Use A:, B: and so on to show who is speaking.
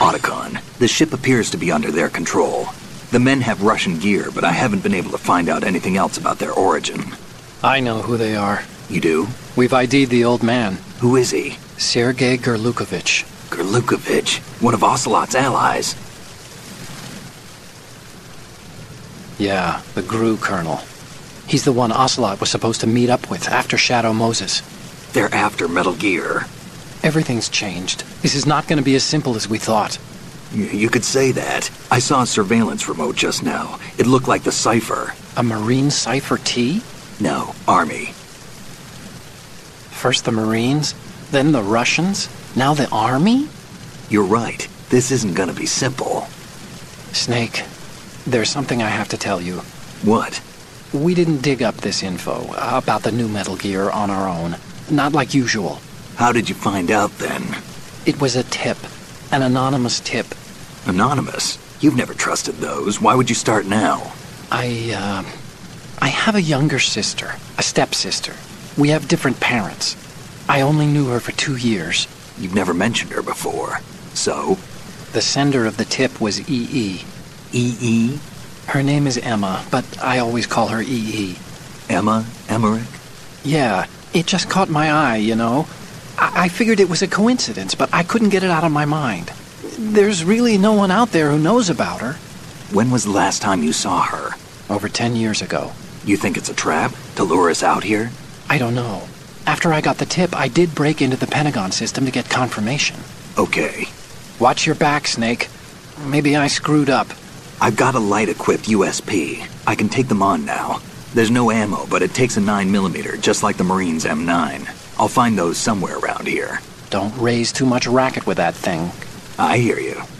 A: Otacon, the ship appears to be under their control. The men have Russian gear, but I haven't been able to find out anything else about their origin.
B: I know who they are.
A: You do?
B: We've ID'd the old man.
A: Who is he?
B: Sergei Gerlukovich.
A: Gerlukovich, one of Ocelot's allies.
B: Yeah, the GRU colonel. He's the one Ocelot was supposed to meet up with after Shadow Moses.
A: They're after Metal Gear.
B: Everything's changed. This is not going to be as simple as we thought.
A: You could say that. I saw a surveillance remote just now. It looked like the Cypher.
B: A Marine Cypher T?
A: No, Army.
B: First the Marines, then the Russians, now the Army?
A: You're right. This isn't gonna be simple.
B: Snake, there's something I have to tell you.
A: What?
B: We didn't dig up this info about the new Metal Gear on our own. Not like usual.
A: How did you find out then?
B: It was a tip. An anonymous tip.
A: Anonymous? You've never trusted those. Why would you start now?
B: I have a younger sister, a stepsister. We have different parents. I only knew her for 2 years.
A: You've never mentioned her before. So?
B: The sender of the tip was EE.
A: EE?
B: Her name is Emma, but I always call her EE.
A: Emma? Emmerich?
B: Yeah, it just caught my eye, you know. I figured it was a coincidence, but I couldn't get it out of my mind. There's really no one out there who knows about her.
A: When was the last time you saw her?
B: Over 10 years ago.
A: You think it's a trap to lure us out here?
B: I don't know. After I got the tip, I did break into the Pentagon system to get confirmation.
A: Okay.
B: Watch your back, Snake. Maybe I screwed up.
A: I've got a light-equipped USP. I can take them on now. There's no ammo, but it takes a 9mm, just like the Marines' M9. I'll find those somewhere around here.
B: Don't raise too much racket with that thing.
A: I hear you.